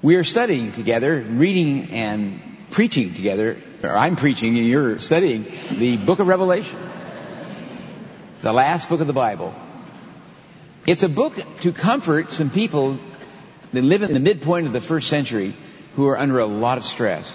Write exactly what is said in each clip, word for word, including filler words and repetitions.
We are studying together, reading and preaching together, or I'm preaching and you're studying the book of Revelation, the last book of the Bible. It's a book to comfort some people that live in the midpoint of the first century who are under a lot of stress.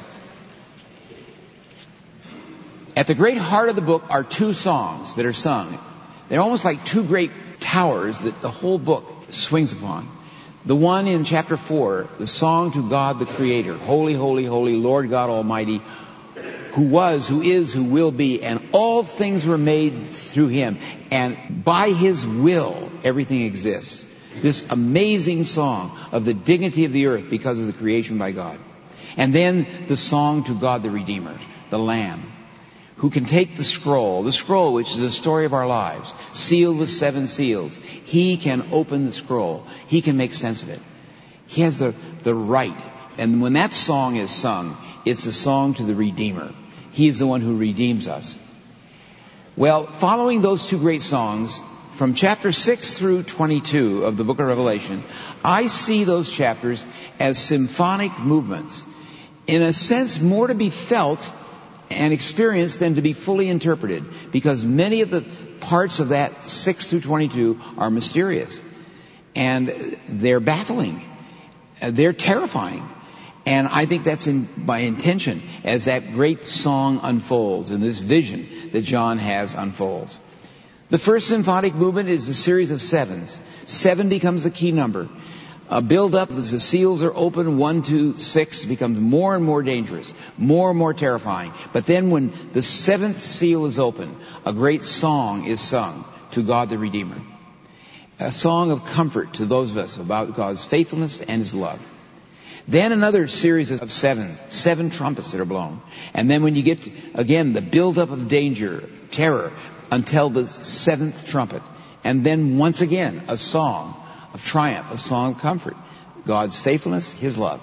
At the great heart of the book are two songs that are sung. They're almost like two great towers that the whole book swings upon. The one in chapter four, the song to God the Creator, Holy, Holy, Holy, Lord God Almighty, who was, who is, who will be, and all things were made through Him, and by His will everything exists. This amazing song of the dignity of the earth because of the creation by God. And then the song to God the Redeemer, the Lamb, who can take the scroll, the scroll which is the story of our lives, sealed with seven seals. He can open the scroll. He can make sense of it. He has the, the right. And when that song is sung, it's the song to the Redeemer. He is the one who redeems us. Well, following those two great songs, from chapter six through twenty-two of the book of Revelation, I see those chapters as symphonic movements. In a sense, more to be felt and experienced than to be fully interpreted, because many of the parts of that six through twenty-two are mysterious, and they're baffling, they're terrifying, and I think that's in, by intention, as that great song unfolds and this vision that John has unfolds. The first symphonic movement is a series of sevens. Seven becomes the key number. A build-up as the seals are open, one, two, six, becomes more and more dangerous, more and more terrifying. But then when the seventh seal is open, a great song is sung to God the Redeemer. A song of comfort to those of us about God's faithfulness and His love. Then another series of sevens, seven trumpets that are blown. And then when you get, to, again, the build-up of danger, terror, until the seventh trumpet. And then once again, a song of triumph, a song of comfort. God's faithfulness, His love.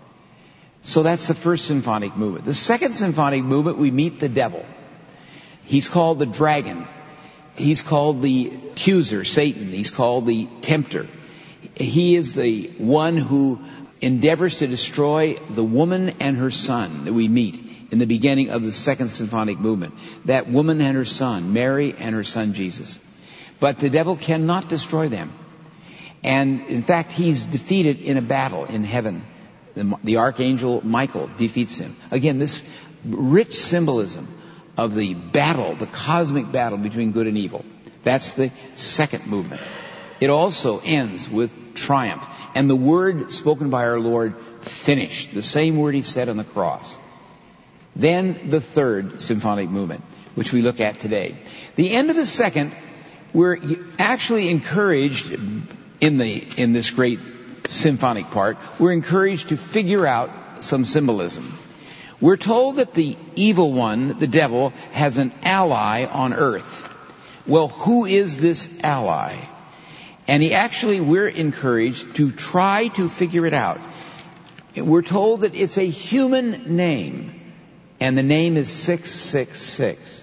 So that's the first symphonic movement. The second symphonic movement, we meet the devil. He's called the dragon. He's called the accuser, Satan. He's called the tempter. He is the one who endeavors to destroy the woman and her son that we meet in the beginning of the second symphonic movement. That woman and her son, Mary and her son Jesus. But the devil cannot destroy them. And in fact, he's defeated in a battle in heaven. The, the archangel Michael defeats him. Again, this rich symbolism of the battle, the cosmic battle between good and evil. That's the second movement. It also ends with triumph. And the word spoken by our Lord, finished. The same word He said on the cross. Then the third symphonic movement, which we look at today. The end of the second, we're actually encouraged in the in this great symphonic part, we're encouraged to figure out some symbolism. We're told that the evil one, the devil, has an ally on earth. Well, who is this ally? And he actually, we're encouraged to try to figure it out. We're told that it's a human name. And the name is six six six.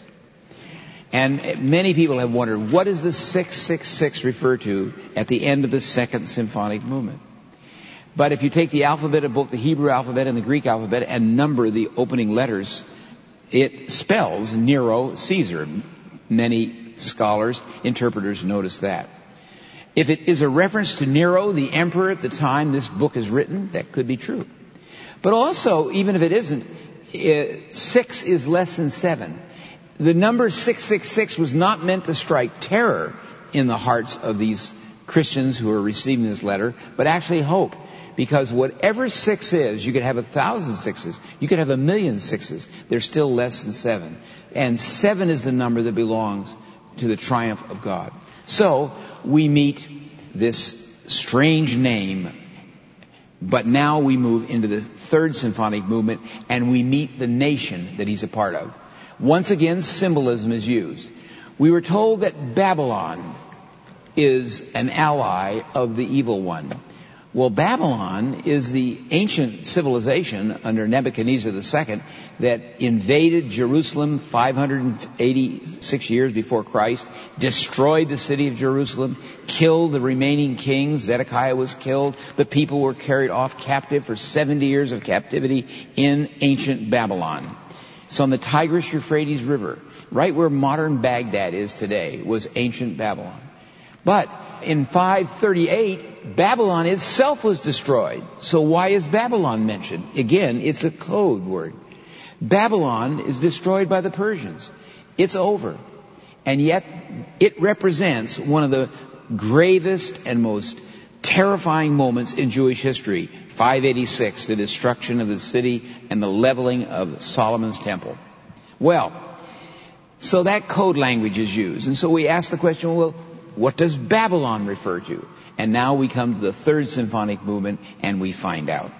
And many people have wondered, what does the six six six refer to at the end of the second symphonic movement? But if you take the alphabet of both the Hebrew alphabet and the Greek alphabet and number the opening letters, it spells Nero Caesar. Many scholars, interpreters notice that. If it is a reference to Nero, the emperor at the time this book is written, that could be true. But also, even if it isn't, It, six is less than seven. The number six six six was not meant to strike terror in the hearts of these Christians who are receiving this letter, but actually hope. Because whatever six is, you could have a thousand sixes, you could have a million sixes, they're still less than seven. And seven is the number that belongs to the triumph of God. So, we meet this strange name. But now we move into the third symphonic movement and we meet the nation that He's a part of. Once again, symbolism is used. We were told that Babylon is an ally of the evil one. Well, Babylon is the ancient civilization under Nebuchadnezzar the Second that invaded Jerusalem five hundred eighty-six years before Christ, destroyed the city of Jerusalem, killed the remaining kings. Zedekiah was killed. The people were carried off captive for seventy years of captivity in ancient Babylon. So on the Tigris-Euphrates River, right where modern Baghdad is today, was ancient Babylon. But in five thirty-eight, Babylon itself was destroyed. So why is Babylon mentioned? Again, it's a code word. Babylon is destroyed by the Persians. It's over. And yet, it represents one of the gravest and most terrifying moments in Jewish history. five eighty-six, the destruction of the city and the leveling of Solomon's temple. Well, so that code language is used. And so we ask the question, well, what does Babylon refer to? And now we come to the third symphonic movement and we find out.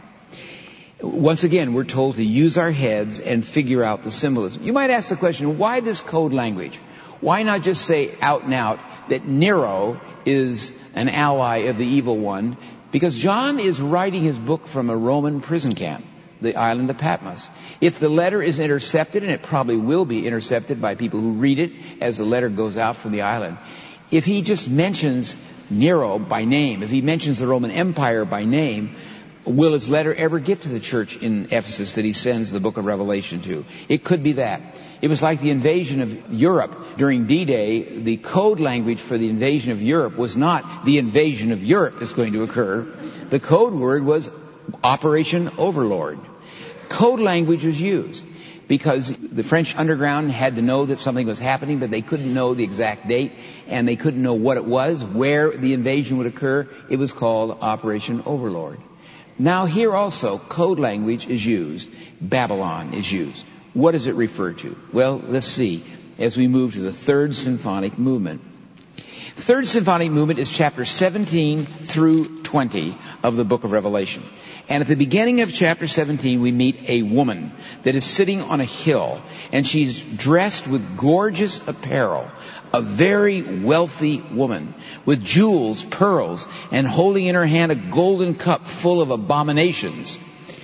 Once again, we're told to use our heads and figure out the symbolism. You might ask the question, why this code language? Why not just say out and out that Nero is an ally of the evil one? Because John is writing his book from a Roman prison camp, the island of Patmos. If the letter is intercepted, and it probably will be intercepted by people who read it as the letter goes out from the island, if he just mentions Nero by name, if he mentions the Roman Empire by name, will his letter ever get to the church in Ephesus that he sends the book of Revelation to? It could be that. It was like the invasion of Europe during D-Day. The code language for the invasion of Europe was not the invasion of Europe is going to occur. The code word was Operation Overlord. Code language was used because the French underground had to know that something was happening, but they couldn't know the exact date, and they couldn't know what it was, where the invasion would occur. It was called Operation Overlord. Now here also, code language is used. Babylon is used. What does it refer to? Well, let's see as we move to the third symphonic movement. The third symphonic movement is chapter seventeen through twenty of the book of Revelation. And at the beginning of chapter seventeen, we meet a woman that is sitting on a hill, and she's dressed with gorgeous apparel, a very wealthy woman, with jewels, pearls, and holding in her hand a golden cup full of abominations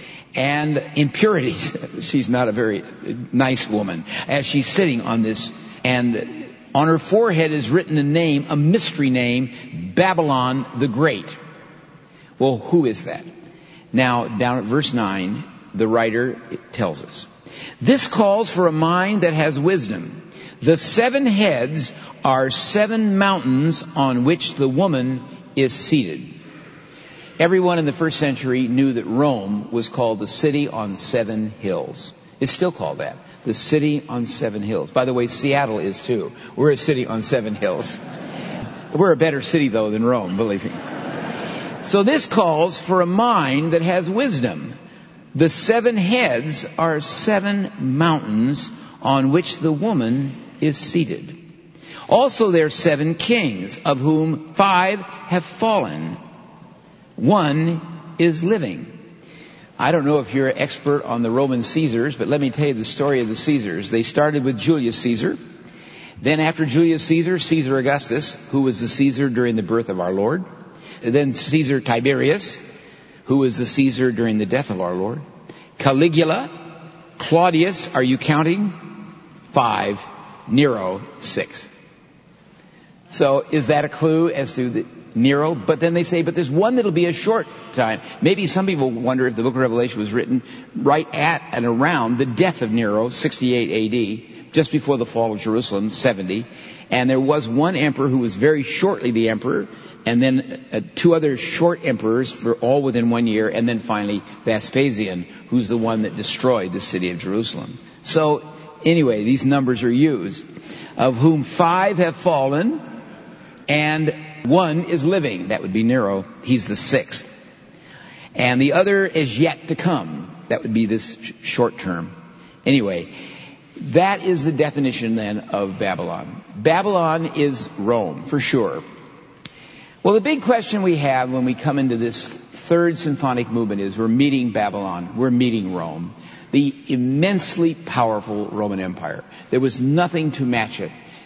and impurities. She's not a very nice woman as she's sitting on this, and on her forehead is written a name, a mystery name, Babylon the Great. Well, who is that? Now, down at verse nine, the writer tells us, this calls for a mind that has wisdom. The seven heads are seven mountains on which the woman is seated. Everyone in the first century knew that Rome was called the city on seven hills. It's still called that, the city on seven hills. By the way, Seattle is too. We're a city on seven hills. We're a better city, though, than Rome, believe me. So this calls for a mind that has wisdom. The seven heads are seven mountains on which the woman is seated. Also there are seven kings, of whom five have fallen. One is living. I don't know if you're an expert on the Roman Caesars, but let me tell you the story of the Caesars. They started with Julius Caesar. Then after Julius Caesar, Caesar Augustus, who was the Caesar during the birth of our Lord. And then Caesar Tiberius, who was the Caesar during the death of our Lord. Caligula, Claudius, are you counting? Five. Nero, six. So is that a clue as to the Nero? But then they say, but there's one that'll be a short time. Maybe some people wonder if the book of Revelation was written right at and around the death of Nero, sixty-eight A D, just before the fall of Jerusalem, seventy. And there was one emperor who was very shortly the emperor, and then uh, two other short emperors for all within one year, and then finally Vespasian, who's the one that destroyed the city of Jerusalem. So anyway, these numbers are used, of whom five have fallen, and one is living. That would be Nero. He's the sixth. And the other is yet to come. That would be this sh- short term. Anyway, that is the definition then of Babylon. Babylon is Rome, for sure. Well, the big question we have when we come into this third symphonic movement is we're meeting Babylon. We're meeting Rome. The immensely powerful Roman Empire. There was nothing to match it.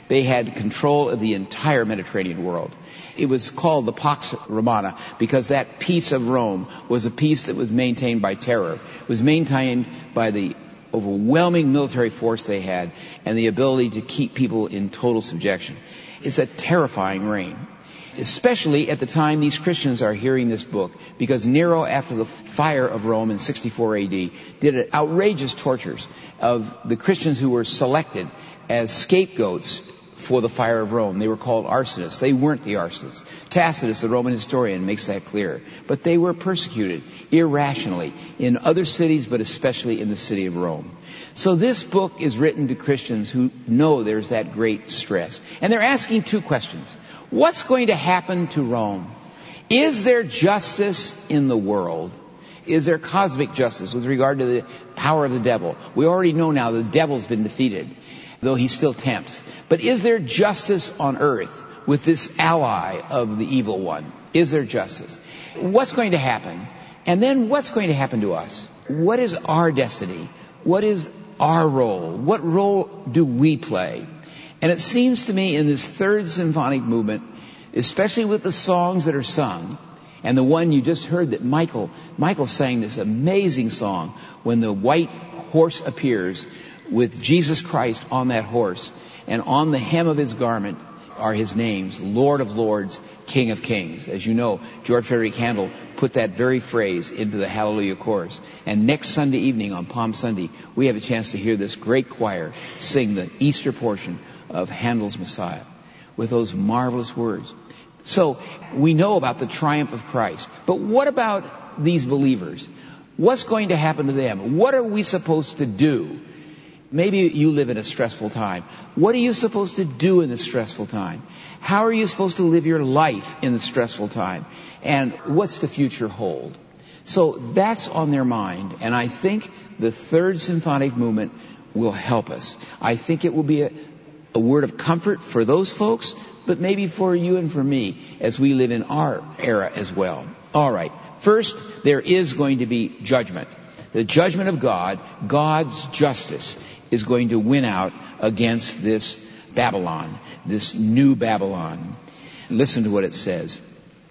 They had control of the entire Mediterranean world. It was called the Pax Romana because that peace of Rome was a peace that was maintained by terror. It was maintained by the overwhelming military force they had and the ability to keep people in total subjection. It's a terrifying reign, especially at the time these Christians are hearing this book, because Nero, after the fire of Rome in sixty-four A D, did outrageous tortures of the Christians who were selected as scapegoats for the fire of Rome. They were called arsonists. They weren't the arsonists. Tacitus, the Roman historian, makes that clear. But they were persecuted irrationally in other cities, but especially in the city of Rome. So this book is written to Christians who know there's that great stress. And they're asking two questions. What's going to happen to Rome? Is there justice in the world? Is there cosmic justice with regard to the power of the devil? We already know now the devil's been defeated, though he still tempts. But is there justice on earth with this ally of the evil one? Is there justice? What's going to happen? And then what's going to happen to us? What is our destiny? What is our role? What role do we play? And it seems to me in this third symphonic movement, especially with the songs that are sung, and the one you just heard that Michael, Michael sang this amazing song when the white horse appears with Jesus Christ on that horse, and on the hem of his garment are his names, Lord of Lords, King of Kings. As you know, George Frederick Handel put that very phrase into the Hallelujah chorus. And next Sunday evening on Palm Sunday, we have a chance to hear this great choir sing the Easter portion of Handel's Messiah with those marvelous words. So we know about the triumph of Christ. But what about these believers? What's going to happen to them? What are we supposed to do? Maybe you live in a stressful time. What are you supposed to do in this stressful time? How are you supposed to live your life in the stressful time? And what's the future hold? So that's on their mind. And I think the third symphonic movement will help us. I think it will be a, a word of comfort for those folks, but maybe for you and for me as we live in our era as well. All right. First, there is going to be judgment. The judgment of God, God's justice, is going to win out against this Babylon, this new Babylon. Listen to what it says.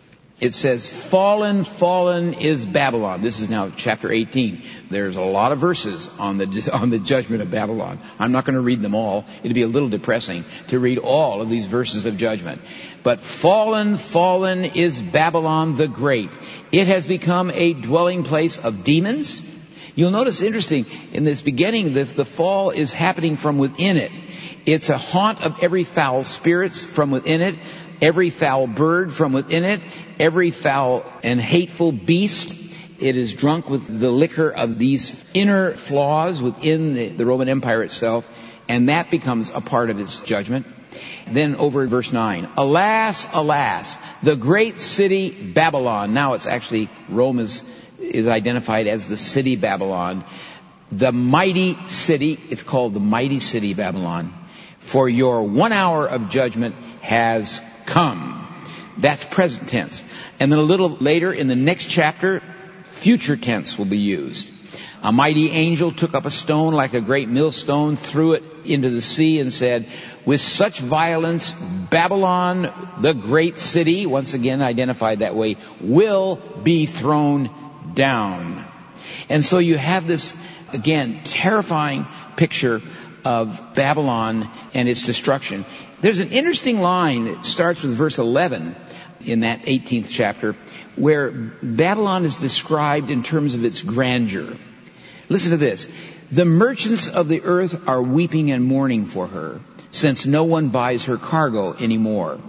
It says, fallen, fallen is Babylon. This is now chapter eighteen. There's a lot of verses on the on the judgment of Babylon. I'm not going to read them all. It'd be a little depressing to read all of these verses of judgment. But fallen, fallen is Babylon the Great. It has become a dwelling place of demons. You'll notice, interesting, in this beginning, the, the fall is happening from within it. It's a haunt of every foul spirit from within it, every foul bird from within it, every foul and hateful beast. It is drunk with the liquor of these inner flaws within the, the Roman Empire itself, and that becomes a part of its judgment. Then over in verse nine, alas, alas, the great city Babylon. Now it's actually, Rome is is identified as the city Babylon, the mighty city. It's called the mighty city Babylon. For your one hour of judgment has come. That's present tense. And then a little later in the next chapter, future tense will be used. A mighty angel took up a stone like a great millstone, threw it into the sea and said, with such violence, Babylon, the great city, once again identified that way, will be thrown down. And so you have this, again, terrifying picture of Babylon and its destruction. There's an interesting line that starts with verse eleven in that eighteenth chapter, where Babylon is described in terms of its grandeur. Listen to this. The merchants of the earth are weeping and mourning for her, since no one buys her cargo anymore.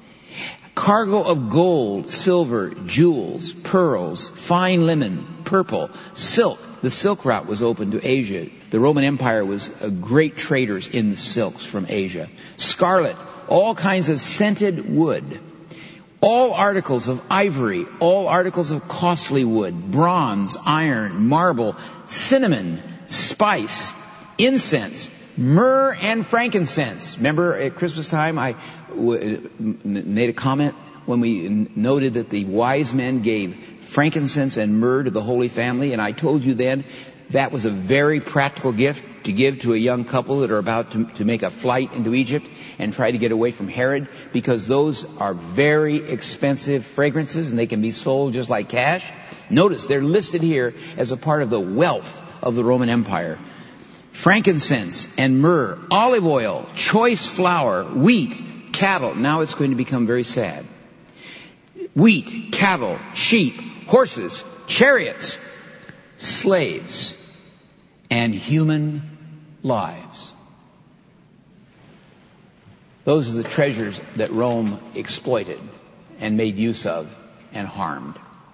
Cargo of gold, silver, jewels, pearls, fine linen, purple, silk. The silk route was open to Asia. The Roman Empire was a great traders in the silks from Asia. Scarlet, all kinds of scented wood. All articles of ivory, all articles of costly wood, bronze, iron, marble, cinnamon, spice, incense, myrrh and frankincense. Remember at Christmas time I w- made a comment when we noted that the wise men gave frankincense and myrrh to the Holy Family, and I told you then that was a very practical gift to give to a young couple that are about to, to make a flight into Egypt and try to get away from Herod, because those are very expensive fragrances and they can be sold just like cash. Notice they're listed here as a part of the wealth of the Roman Empire. Frankincense and myrrh, olive oil, choice flour, wheat, cattle. Now it's going to become very sad. Wheat, cattle, sheep, horses, chariots, slaves, and human lives. Those are the treasures that Rome exploited and made use of and harmed.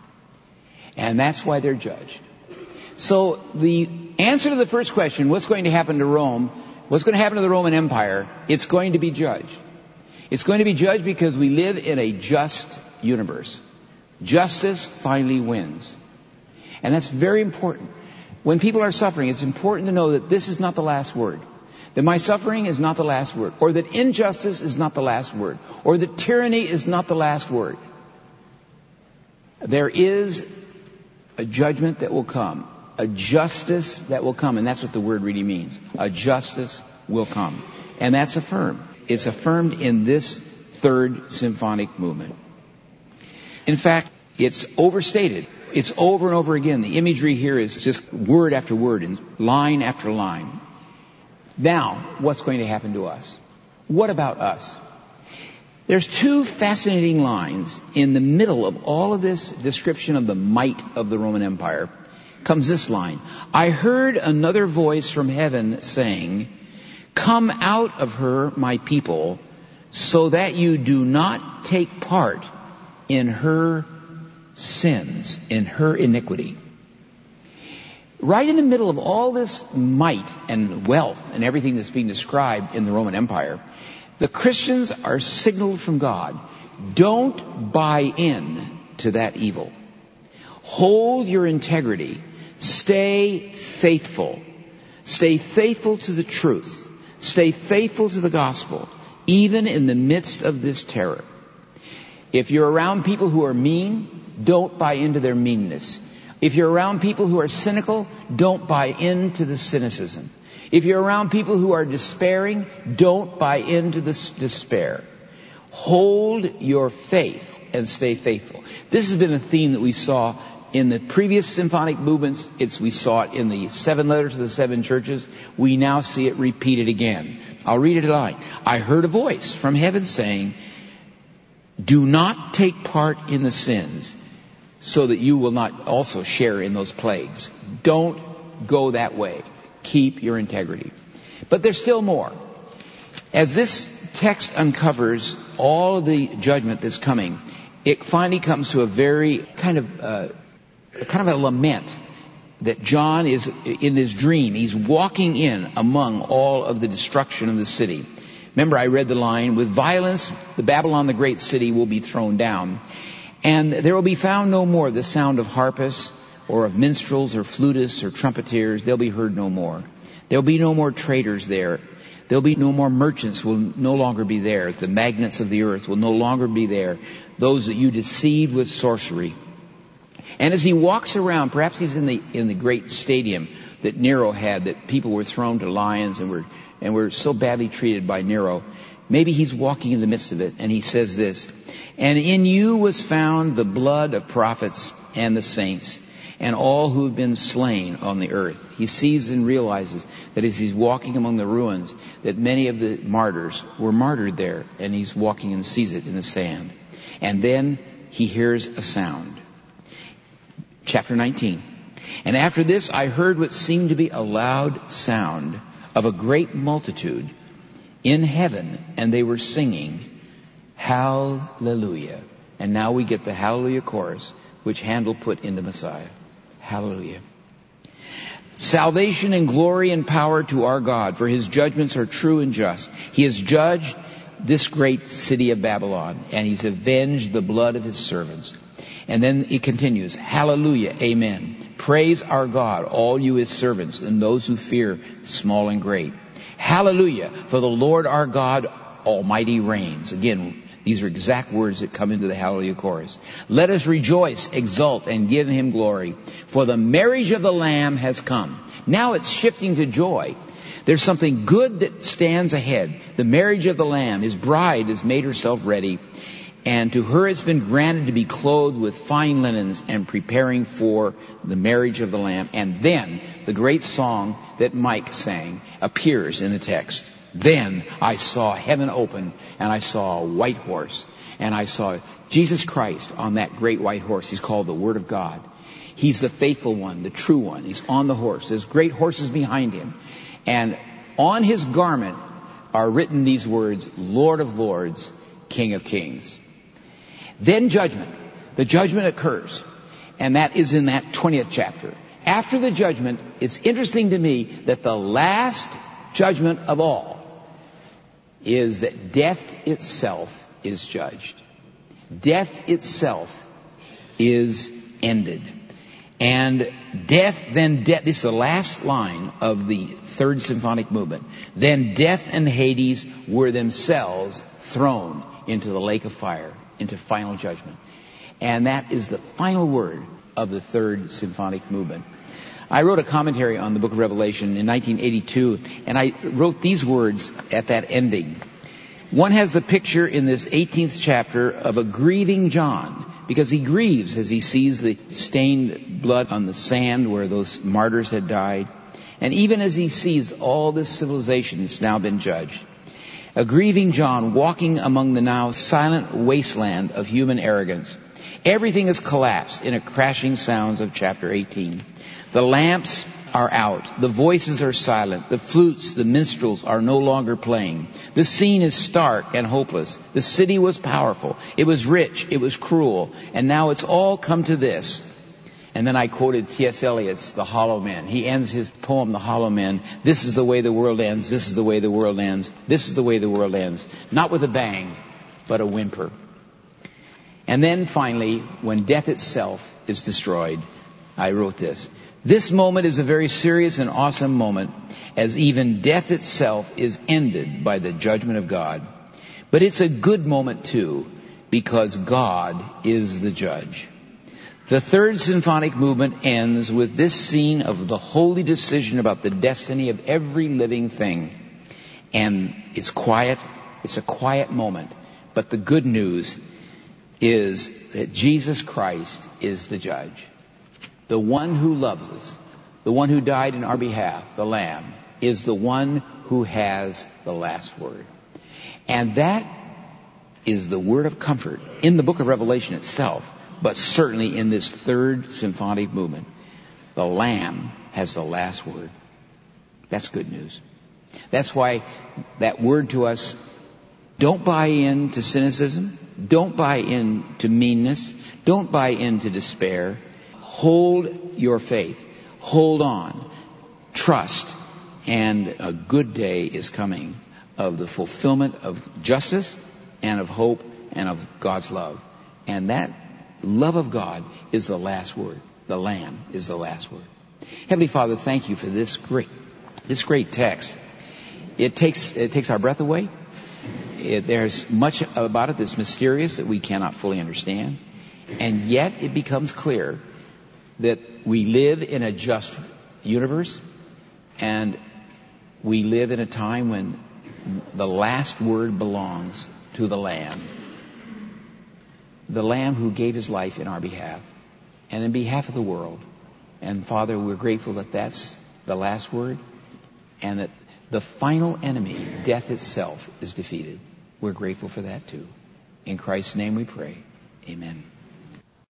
And that's why they're judged. So the answer to the first question, what's going to happen to Rome, what's going to happen to the Roman Empire, it's going to be judged. It's going to be judged because we live in a just universe. Justice finally wins. And that's very important. When people are suffering, it's important to know that this is not the last word. That my suffering is not the last word. Or that injustice is not the last word. Or that tyranny is not the last word. There is a judgment that will come. A justice that will come. And that's what the word really means. A justice will come. And that's affirmed. It's affirmed in this third symphonic movement. In fact, it's overstated. It's over and over again. The imagery here is just word after word and line after line. Now, what's going to happen to us? What about us? There's two fascinating lines in the middle of all of this description of the might of the Roman Empire. Comes this line. I heard another voice from heaven saying, come out of her, my people, so that you do not take part in her sins, in her iniquity. Right in the middle of all this might and wealth and everything that's being described in the Roman Empire, the Christians are signaled from God. Don't buy in to that evil. Hold your integrity. Stay faithful. Stay faithful to the truth. Stay faithful to the gospel, even in the midst of this terror. If you're around people who are mean, don't buy into their meanness. If you're around people who are cynical, don't buy into the cynicism. If you're around people who are despairing, don't buy into this despair. Hold your faith and stay faithful. This has been a theme that we saw in the previous symphonic movements. It's, we saw it in the seven letters to the seven churches. We now see it repeated again. I'll read it aloud. I heard a voice from heaven saying, do not take part in the sins, so that you will not also share in those plagues. Don't go that way. Keep your integrity. But there's still more. As this text uncovers all of the judgment that's coming, it finally comes to a very kind of uh, kind of a lament that John is in his dream. He's walking in among all of the destruction of the city. Remember, I read the line, with violence, the Babylon, the great city, will be thrown down. And there will be found no more the sound of harpists or of minstrels or flutists or trumpeters. They'll be heard no more. There'll be no more traders there. There'll be no more merchants will no longer be there. The magnates of the earth will no longer be there. Those that you deceived with sorcery. And as he walks around, perhaps he's in the in the great stadium that Nero had, that people were thrown to lions and were and were so badly treated by Nero. Maybe he's walking in the midst of it, and he says this, and in you was found the blood of prophets and the saints, and all who have been slain on the earth. He sees and realizes that as he's walking among the ruins, that many of the martyrs were martyred there, and he's walking and sees it in the sand. And then he hears a sound. Chapter nineteen. And after this I heard what seemed to be a loud sound of a great multitude in heaven, and they were singing, Hallelujah. And now we get the Hallelujah chorus, which Handel put into Messiah. Hallelujah. Salvation and glory and power to our God, for his judgments are true and just. He has judged this great city of Babylon, and he's avenged the blood of his servants. And then it continues, Hallelujah, amen. Praise our God, all you his servants, and those who fear, small and great. Hallelujah, for the Lord our God Almighty reigns. Again, These are exact words that come into the Hallelujah chorus. Let us rejoice, exult, and give him glory, for the marriage of the Lamb has come. Now it's shifting to joy. There's something good that stands ahead. The marriage of the Lamb, his bride, has made herself ready, and to her it's been granted to be clothed with fine linens and preparing for the marriage of the Lamb. And then the great song that Mike sang appears in the text. Then I saw heaven open, and I saw a white horse, and I saw Jesus Christ on that great white horse. He's called the Word of God. He's the faithful one, the true one. He's on the horse. There's great horses behind him. And on his garment are written these words, Lord of Lords, King of Kings. Then judgment. The judgment occurs. And that is in that twentieth chapter. After the judgment, it's interesting to me that the last judgment of all is that death itself is judged. Death itself is ended. And death, then death, this is the last line of the third symphonic movement. Then death and Hades were themselves thrown into the lake of fire, into final judgment. And that is the final word of the third symphonic movement. I wrote a commentary on the book of Revelation in nineteen eighty-two, and I wrote these words at that ending. One has the picture in this eighteenth chapter of a grieving John, because he grieves as he sees the stained blood on the sand where those martyrs had died, and even as he sees all this civilization has now been judged. A grieving John walking among the now silent wasteland of human arrogance. Everything has collapsed in a crashing sounds of chapter eighteen. The lamps are out. The voices are silent. The flutes, the minstrels are no longer playing. The scene is stark and hopeless. The city was powerful. It was rich. It was cruel. And now it's all come to this. And then I quoted T S Eliot's The Hollow Men. He ends his poem, The Hollow Men. This is the way the world ends. This is the way the world ends. This is the way the world ends. Not with a bang, but a whimper. And then finally, when death itself is destroyed, I wrote this. This moment is a very serious and awesome moment, as even death itself is ended by the judgment of God. But it's a good moment too, because God is the judge. The third symphonic movement ends with this scene of the holy decision about the destiny of every living thing. And it's quiet. It's a quiet moment. But the good news is that Jesus Christ is the judge. The one who loves us, the one who died in our behalf, the Lamb, is the one who has the last word. And that is the word of comfort in the book of Revelation itself, but certainly in this third symphonic movement. The Lamb has the last word. That's good news. That's why that word to us, don't buy into cynicism. Don't buy into meanness. Don't buy into despair. Hold your faith. Hold on. Trust. And a good day is coming of the fulfillment of justice and of hope and of God's love. And that love of God is the last word. The Lamb is the last word. Heavenly Father, thank you for this great, this great text. It takes, it takes our breath away. It, there's much about it that's mysterious that we cannot fully understand. And yet it becomes clear that we live in a just universe, and we live in a time when the last word belongs to the Lamb. The Lamb who gave his life in our behalf and in behalf of the world. And Father, we're grateful that that's the last word, and that the final enemy, death itself, is defeated. We're grateful for that too. In Christ's name we pray. Amen.